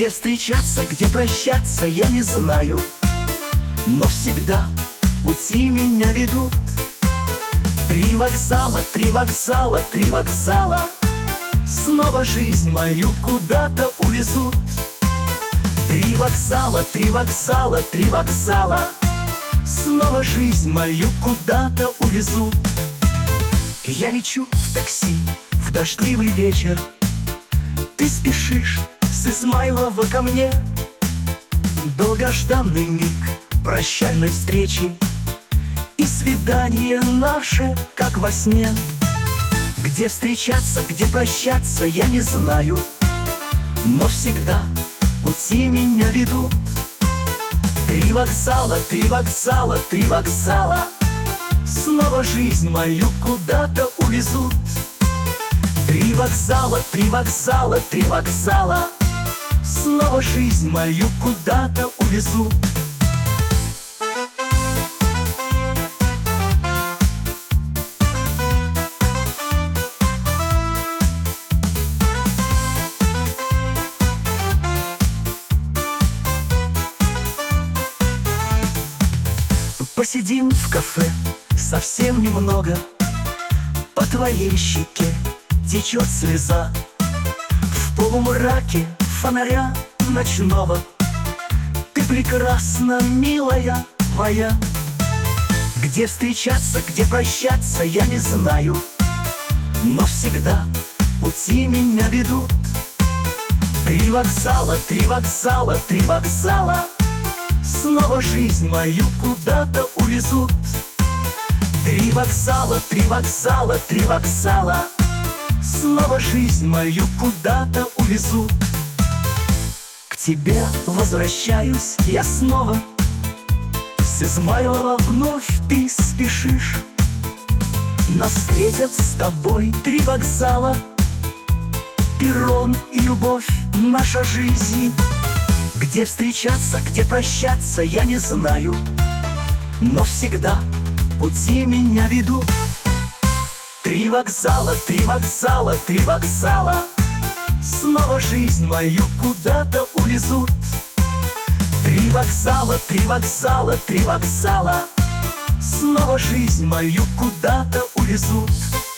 Где встречаться, где прощаться, я не знаю, но всегда пути меня ведут. Три вокзала, три вокзала, три вокзала, снова жизнь мою куда-то увезут. Три вокзала, три вокзала, три вокзала, снова жизнь мою куда-то увезут. Я лечу в такси в дождливый вечер. Ты спешишь с Измайлова ко мне. Долгожданный миг прощальной встречи, и свидание наше, как во сне. Где встречаться, где прощаться, я не знаю, но всегда пути меня ведут. Три вокзала, три вокзала, три вокзала, снова жизнь мою куда-то увезут. Три вокзала, три вокзала, три вокзала, снова жизнь мою куда-то увезут. Посидим в кафе совсем немного, по твоей щеке течет слеза. В полумраке фонаря ночного ты прекрасна, милая моя. Где встречаться, где прощаться, я не знаю, но всегда пути меня ведут. Три вокзала, три вокзала, три вокзала, снова жизнь мою куда-то увезут. Три вокзала, три вокзала, три вокзала, снова жизнь мою куда-то увезут. К тебе возвращаюсь я снова, с Измайлова вновь ты спешишь. Нас встретят с тобой три вокзала, перрон и любовь, наша жизнь. Где встречаться, где прощаться, я не знаю, но всегда пути меня ведут. Три вокзала, три вокзала, три вокзала, снова жизнь мою куда-то увезут. Три вокзала, три вокзала, три вокзала, снова жизнь мою куда-то увезут.